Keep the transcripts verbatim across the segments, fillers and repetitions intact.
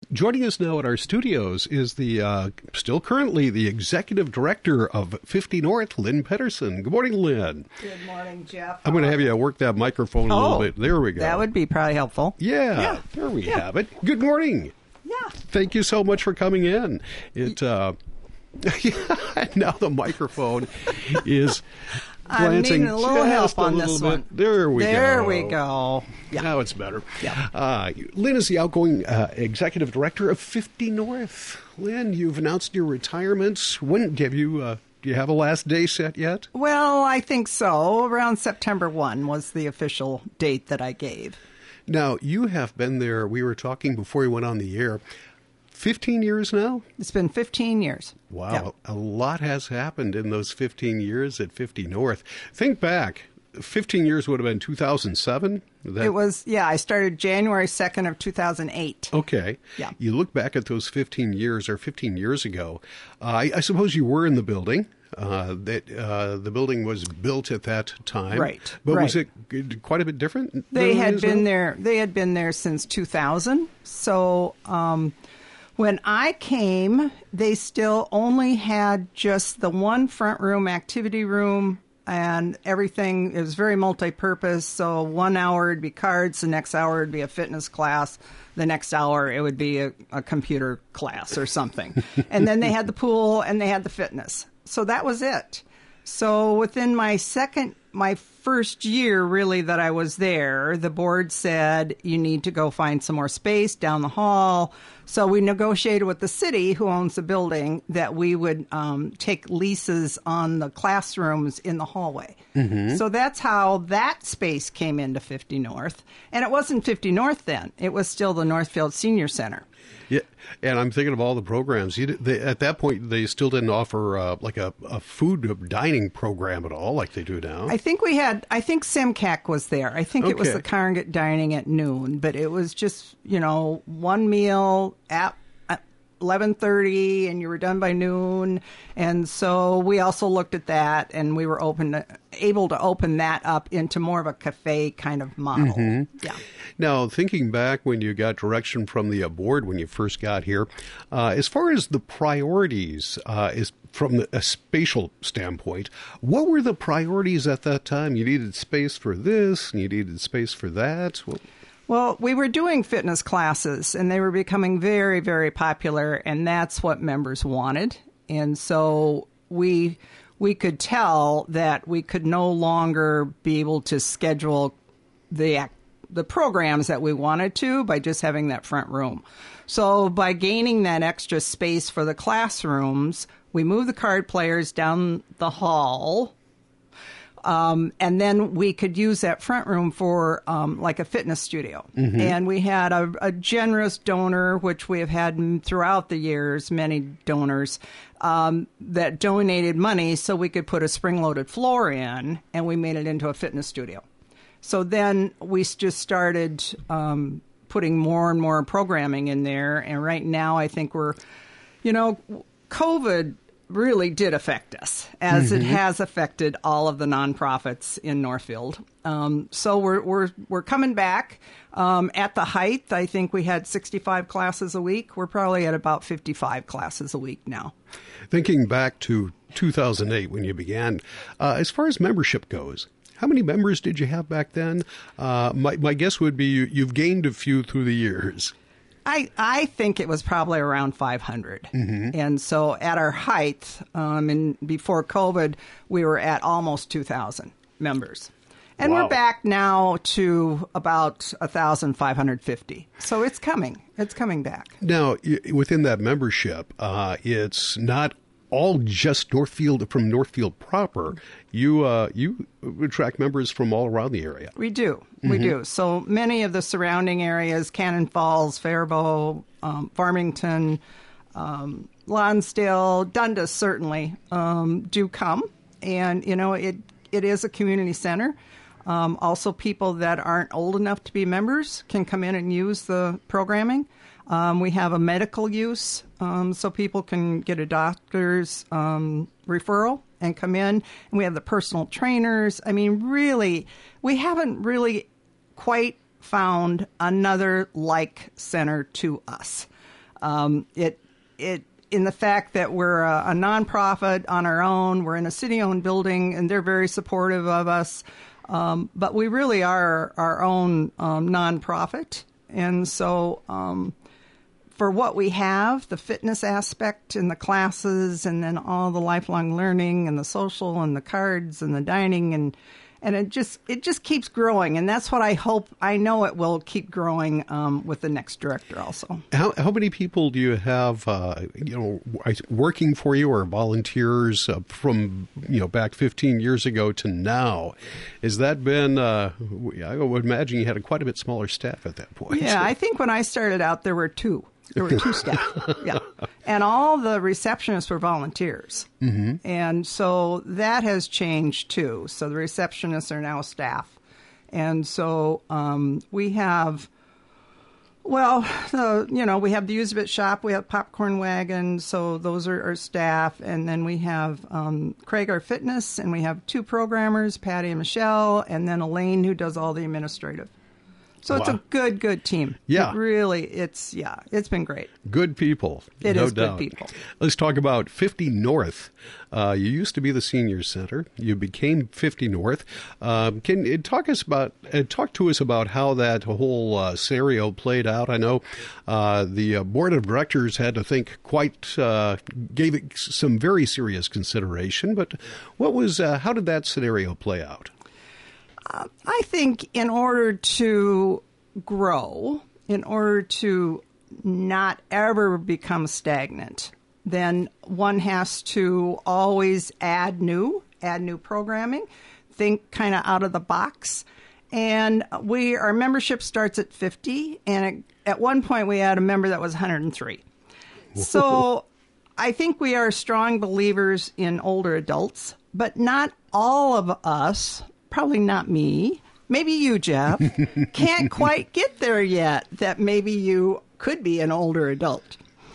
Joining us now at our studios is the, uh, still currently, the executive director of fifty North, Lynn Pedersen. Good morning, Lynn. Good morning, Jeff. I'm going to have you work that microphone a oh, little bit. There we go. That would be probably helpful. Yeah, yeah. there we yeah. have it. Good morning. Yeah. Thank you so much for coming in. It, uh, now the microphone is I'm needing a little help on little this bit. one. There we there go. There we go. Yeah. Now it's better. Yeah. Uh, Lynn is the outgoing uh, executive director of fifty North. Lynn, you've announced your retirement. When have you? Uh, do you have a last day set yet? Well, I think so. Around September first was the official date that I gave. Now, you have been there. We were talking before you went on the air. fifteen years now? It's been fifteen years. Wow. Yeah. A lot has happened in those fifteen years at fifty North. Think back. fifteen years would have been two thousand seven? That... It was, yeah, I started January second of two thousand eight. Okay. Yeah. You look back at those fifteen years or fifteen years ago. Uh, I, I suppose you were in the building. Uh, that uh, the building was built at that time. Right. But right. was it quite a bit different? They had been now? there. They had been there since two thousand. So, um, when I came, they still only had just the one front room, activity room, and everything. It was very multi-purpose. So one hour would be cards, the next hour would be a fitness class, the next hour it would be a, a computer class or something. And then they had the pool and they had the fitness. So that was it. So within my second, my first year really that I was there, the board said, you need to go find some more space down the hall. So we negotiated with the city, who owns the building, that we would um, take leases on the classrooms in the hallway. Mm-hmm. So that's how that space came into fifty North. And it wasn't fifty North then. It was still the Northfield Senior Center. Yeah, and I'm thinking of all the programs. You, they, at that point, they still didn't offer uh, like a, a food dining program at all, like they do now. I think we had. I think Simcac was there. I think okay. it was the congregate dining at noon, but it was just you know one meal at eleven thirty, and you were done by noon. And so we also looked at that, and we were open to, able to open that up into more of a cafe kind of model. Mm-hmm. Yeah. Now, thinking back when you got direction from the board when you first got here, uh, as far as the priorities uh, is from the, a spatial standpoint, what were the priorities at that time? You needed space for this, and you needed space for that. Well, Well, we were doing fitness classes, and they were becoming very, very popular, and that's what members wanted. And so we we could tell that we could no longer be able to schedule the act, the programs that we wanted to by just having that front room. So by gaining that extra space for the classrooms, we moved the card players down the hall. Um, and then we could use that front room for um, like a fitness studio. Mm-hmm. And we had a, a generous donor, which we have had throughout the years, many donors, um, that donated money so we could put a spring-loaded floor in, and we made it into a fitness studio. So then we just started um, putting more and more programming in there. And right now I think we're, you know, COVID really did affect us, as mm-hmm. it has affected all of the nonprofits in Northfield. Um, so we're we're we're coming back. Um, at the height, I think we had sixty-five classes a week. We're probably at about fifty-five classes a week now. Thinking back to two thousand eight when you began, uh, as far as membership goes, how many members did you have back then? Uh, my my guess would be you, you've gained a few through the years. I, I think it was probably around five hundred. Mm-hmm. And so at our height, um, and before COVID, we were at almost two thousand members. And wow. we're back now to about one thousand five hundred fifty. So it's coming. It's coming back. Now, within that membership, uh, it's not all just Northfield from Northfield proper. You uh, you attract members from all around the area. We do. We mm-hmm. do. So many of the surrounding areas, Cannon Falls, Faribault, um, Farmington, um, Lonsdale, Dundas certainly um, do come. And, you know, it it is a community center. Um, also, people that aren't old enough to be members can come in and use the programming. Um, we have a medical use, um, so people can get a doctor's um, referral and come in. And we have the personal trainers. I mean, really, we haven't really quite found another like center to us. Um, it it in the fact that we're a, a nonprofit on our own, we're in a city-owned building, and they're very supportive of us. Um, but we really are our own um, nonprofit, and so um, for what we have, the fitness aspect and the classes, and then all the lifelong learning and the social and the cards and the dining, and and it just it just keeps growing, and that's what I hope. I know it will keep growing um, with the next director also. How how many people do you have, uh, you know, working for you or volunteers uh, from you know back fifteen years ago to now? Has that been? Uh, I would imagine you had a quite a bit smaller staff at that point. Yeah, I think when I started out, there were two. There were two staff, yeah. And all the receptionists were volunteers. Mm-hmm. And so that has changed, too. So the receptionists are now staff. And so um, we have, well, uh, you know, we have the Use-A-Bit shop, we have Popcorn Wagon, so those are our staff. And then we have um, Craig, our fitness, and we have two programmers, Patty and Michelle, and then Elaine, who does all the administrative. So wow. It's a good, good team. Yeah. It really, it's, yeah, it's been great. Good people. It no is doubt. good people. Let's talk about fifty North. Uh, you used to be the senior center. You became fifty North. Um, can you talk us about, uh, talk to us about how that whole uh, scenario played out? I know uh, the uh, board of directors had to think quite, uh, gave it some very serious consideration, but what was, uh, how did that scenario play out? Uh, I think in order to grow, in order to not ever become stagnant, then one has to always add new, add new programming, think kind of out of the box. And we, our membership starts at fifty, and it, at one point we had a member that was one hundred three. So I think we are strong believers in older adults, but not all of us. Probably not me. Maybe you, Jeff, can't quite get there yet, that maybe you could be an older adult.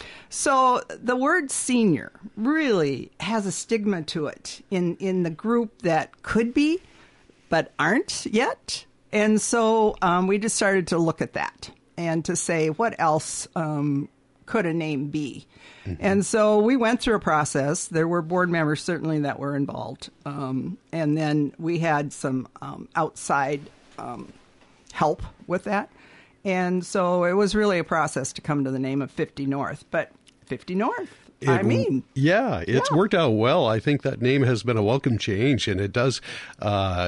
So the word senior really has a stigma to it in, in the group that could be, but aren't yet. And so um, we just started to look at that and to say, what else um, could a name be? Mm-hmm. And so we went through a process. There were board members certainly that were involved. Um, and then we had some um, outside um, help with that. And so it was really a process to come to the name of fifty North. But fifty North, it, I mean. Yeah, it's yeah. worked out well. I think that name has been a welcome change, and it does uh,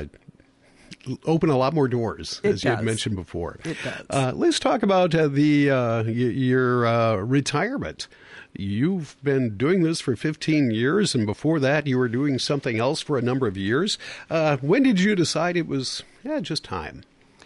open a lot more doors, it as does. you had mentioned before. It does. Uh, let's talk about uh, the uh, y- your uh, retirement. You've been doing this for fifteen years, and before that, you were doing something else for a number of years. Uh, when did you decide it was yeah, just time?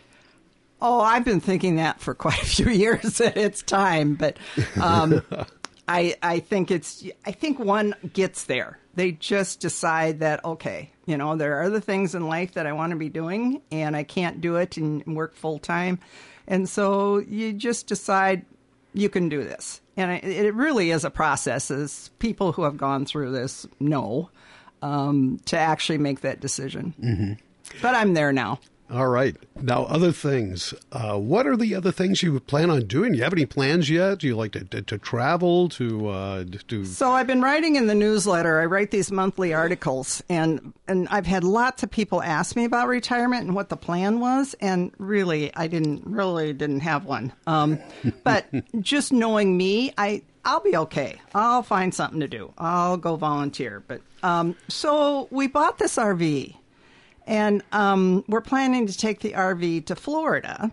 Oh, I've been thinking that for quite a few years that it's time, but um, I I think it's I think one gets there. They just decide that, okay, you know, there are other things in life that I want to be doing, and I can't do it and work full time, and so you just decide you can do this. And it really is a process, as people who have gone through this know, um, to actually make that decision. Mm-hmm. But I'm there now. All right. Now, other things. Uh, what are the other things you plan on doing? Do you have any plans yet? Do you like to, to, to travel? To uh, to? So I've been writing in the newsletter. I write these monthly articles, and and I've had lots of people ask me about retirement and what the plan was. And really, I didn't really didn't have one. Um, but just knowing me, I I'll be okay. I'll find something to do. I'll go volunteer. But um, so we bought this R V. And um, we're planning to take the R V to Florida,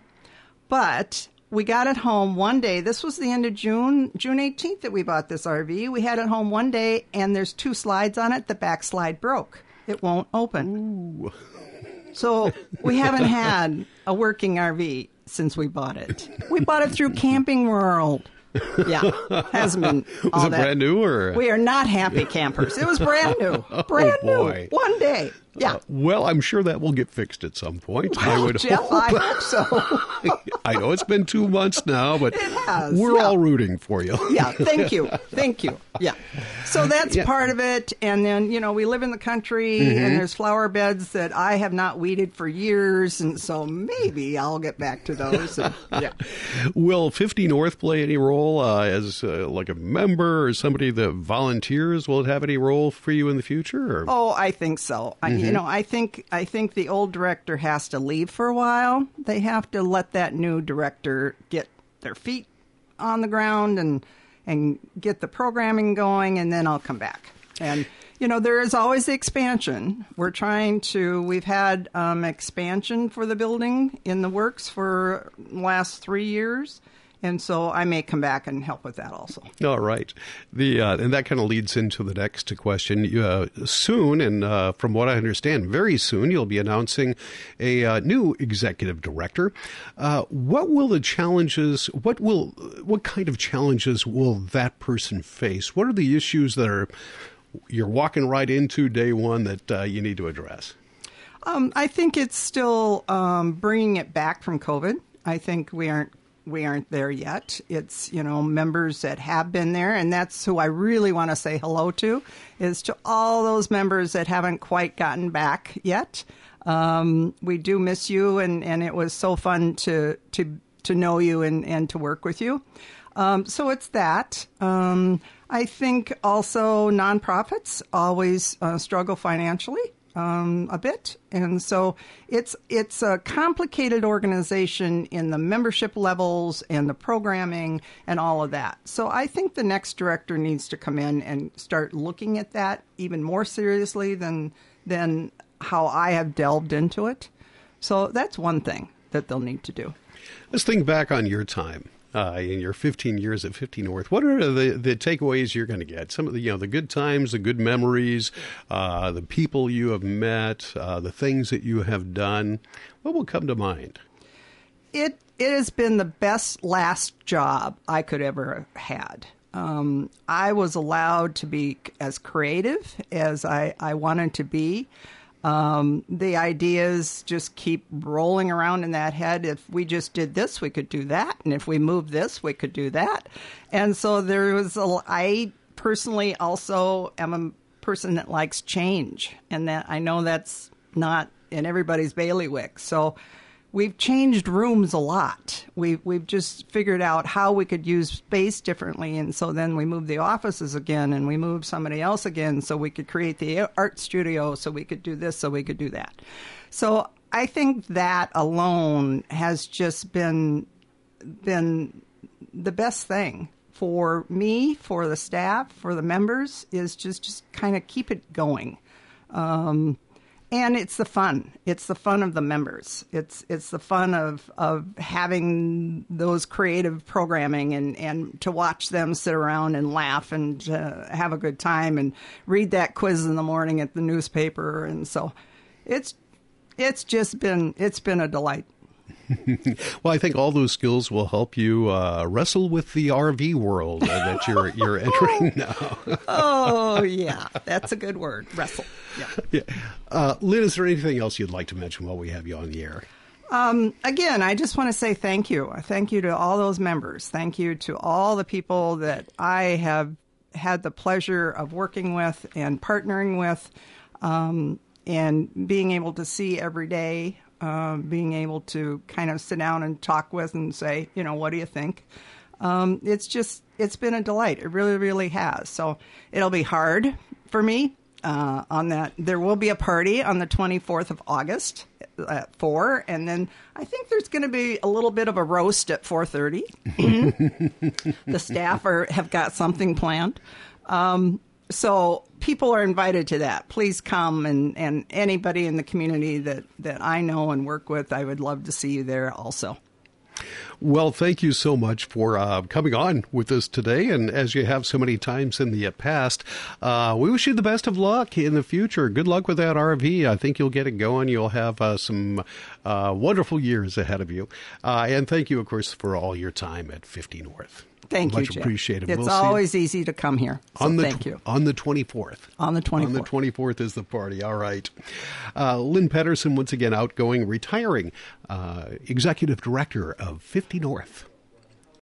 but we got it home one day. This was the end of June, June eighteenth that we bought this R V. We had it home one day, and there's two slides on it. The back slide broke. It won't open. Ooh. So we haven't had a working R V since we bought it. We bought it through Camping World. Yeah, hasn't been all Was it that. brand new, or? We are not happy campers. It was brand new. Brand oh, boy. new. One day. Yeah. Uh, well, I'm sure that will get fixed at some point. Well, I would Jeff, hope. I hope so. I know it's been two months now, but It has, we're yeah. all rooting for you. Yeah, thank you. Thank you. Yeah. So that's Yeah. part of it. And then, you know, we live in the country Mm-hmm. and there's flower beds that I have not weeded for years. And so maybe I'll get back to those. And, yeah. Will fifty North play any role uh, as uh, like a member or somebody that volunteers? Will it have any role for you in the future? Or? Oh, I think so. I, you know, I think I think the old director has to leave for a while. They have to let that new director get their feet on the ground and and get the programming going, and then I'll come back. And you know, there is always the expansion. We're trying to. We've had um, expansion for the building in the works for the last three years. And so I may come back and help with that also. All right. The uh, and that kind of leads into the next question. You, uh, soon, and uh, from what I understand, very soon, you'll be announcing a uh, new executive director. Uh, what will the challenges, what will, what kind of challenges will that person face? What are the issues that are you're walking right into day one that uh, you need to address? Um, I think it's still um, bringing it back from COVID. I think we aren't we aren't there yet. It's, you know, members that have been there, and that's who I really want to say hello to, is to all those members that haven't quite gotten back yet. Um, we do miss you, and, and it was so fun to to to know you and, and to work with you. Um, so it's that. Um, I think also nonprofits always uh, struggle financially. Um, a bit. And so it's it's a complicated organization in the membership levels and the programming and all of that. So I think the next director needs to come in and start looking at that even more seriously than than how I have delved into it. So that's one thing that they'll need to do. Let's think back on your time. Uh, in your fifteen years at fifty North, what are the, the takeaways you're going to get? Some of the, you know, the good times, the good memories, uh, the people you have met, uh, the things that you have done. What will come to mind? It it has been the best last job I could ever have had. Um, I was allowed to be as creative as I, I wanted to be. Um, the ideas just keep rolling around in that head. If we just did this, we could do that. And if we moved this, we could do that. And so there was a, I personally also am a person that likes change. And that I know that's not in everybody's bailiwick. So we've changed rooms a lot. We've, we've just figured out how we could use space differently. And so then we moved the offices again, and we moved somebody else again so we could create the art studio, so we could do this, so we could do that. So I think that alone has just been been the best thing for me, for the staff, for the members, is just, just kind of keep it going. Um And it's the fun. It's the fun of the members. It's it's the fun of, of having those creative programming and, and to watch them sit around and laugh and uh, have a good time and read that quiz in the morning at the newspaper. And so it's it's just been it's been a delight. Well, I think all those skills will help you uh, wrestle with the R V world uh, that you're you're entering now. Oh, yeah. That's a good word. Wrestle. Yeah. Yeah. Uh, Lynn, is there anything else you'd like to mention while we have you on the air? Um, again, I just want to say thank you. Thank you to all those members. Thank you to all the people that I have had the pleasure of working with and partnering with, um, and being able to see every day. Uh, being able to kind of sit down and talk with and say, you know, what do you think? Um, it's just, it's been a delight. It really, really has. So it'll be hard for me uh, on that. There will be a party on the twenty-fourth of August at four. And then I think there's going to be a little bit of a roast at four thirty. The staff are, have got something planned. Um, So people are invited to that. Please come, and, and anybody in the community that, that I know and work with, I would love to see you there also. Well, thank you so much for uh, coming on with us today. And as you have so many times in the past, uh, we wish you the best of luck in the future. Good luck with that R V. I think you'll get it going. You'll have uh, some uh, wonderful years ahead of you. Uh, and thank you, of course, for all your time at fifty North. Thank Much you, Jim. appreciated. It's We'll see always easy to come here. So on the thank tw- you. On the twenty-fourth. On the twenty-fourth. On the twenty-fourth is the party. All right. Uh, Lynn Pedersen, once again, outgoing, retiring uh, executive director of fifty North.